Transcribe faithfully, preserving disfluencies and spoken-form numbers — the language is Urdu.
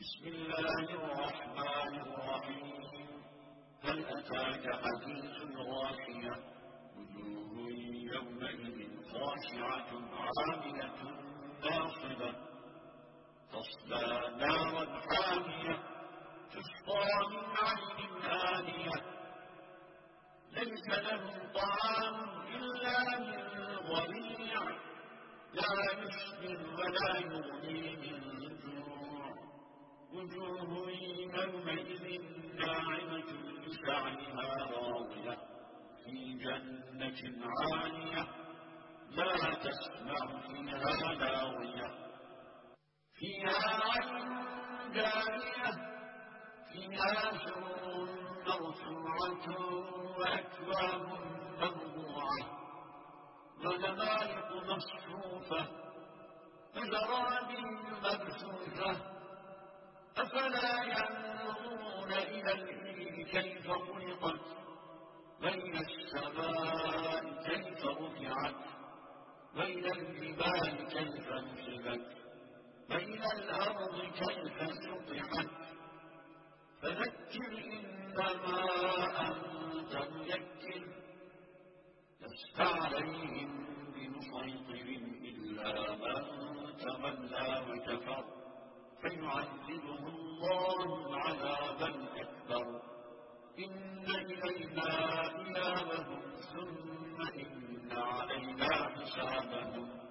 بسم الله الرحمن الرحيم هل أتاك حديث الغاشية وجوه يومئذ خاشعة عاملة ناصبة تصلى نارا حامية تسقى من عين آنية ليس لهم طعام إلا من ضريع لا يسمن ولا يغني من جوع وجوه يومئذ ناعمة لسعيها راضية في جنة عالية لا تسمع فيها لاغية فيها عين جارية فيها سرور مرفوعة وأكواب موضوعة ونمارق مصفوفة وزرابي مبثوثة أفلا ينظرون إلى الإبل كيف خلقت وإلى السماء كيف رفعت وإلى الجبال كيف نصبت وإلى الأرض كيف سطحت فذكر إنما أنت مذكر لست عليهم بمسيطر إلا من تولى وكفر فيعذبه الله العذاب الأكبر إن إلينا إيابهم ثم إن علينا حسابهم